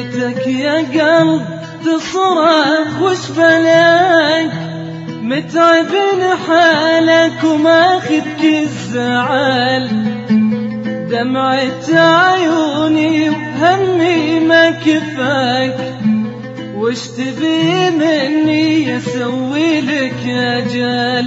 ونتك يا قلب تصرخ وش بلاك، متعب حالك وماخذك الزعل، دمعة عيوني وهمي ما كفاك، وش تبي مني اسوي لك يا جال.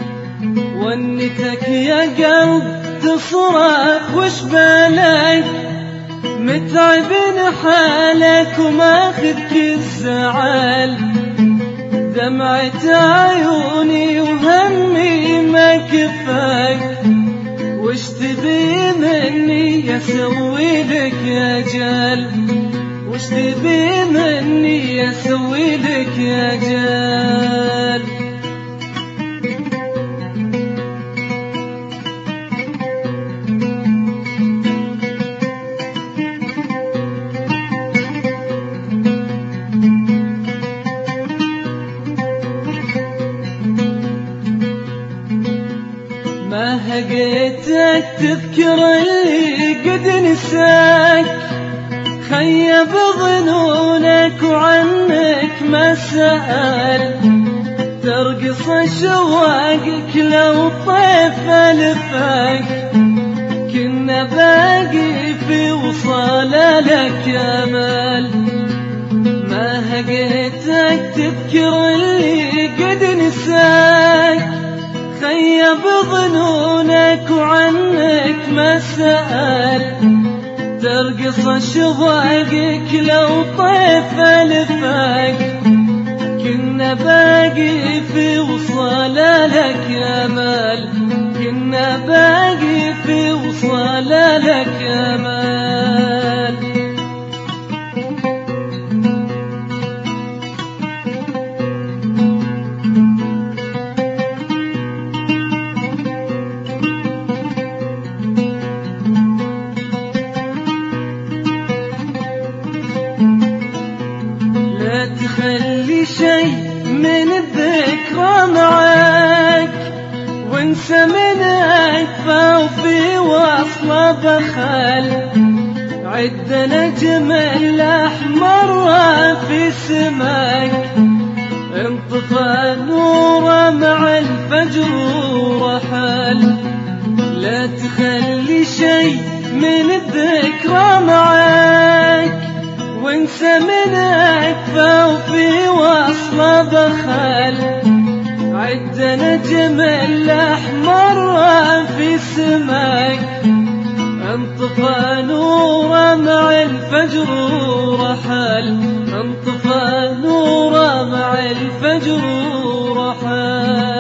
ونتك يا قلب تصرخ وش بلاك، متعب حالك وماخذك الزعل، دمعة عيوني وهمي ما كفاك، وش تبي مني اسوي لك يا جال، وش تبي مني اسوي لك يا جال. ما هقيتك تذكر اللي قد نساك، خيب ظنونك وعنك ما سأل، ترقص شواقك لو طيف لفاك، كنا باقي في وصال لك امل. ما هقيتك تذكر اللي قد نساك، خيب ظنونك وعنك ما سأل، ترقص شواقك لو طيف لفاك، كنا باقي في وصال لك امل، كنا باقي في وصال لك امل. لا تخلي شي من الذكرى معاك، وانسى من أكفى وفي وصله بخل، عد نجم الأحمر في سماك، انطفى نوره مع الفجر ورحل. لا تخلي شي من الذكرى معاك، وانسى من أكفى وفي وصله بخل، عد نجم الأحمر في سماك، انطفى نوره مع الفجر ورحل، انطفى نوره مع الفجر ورحل.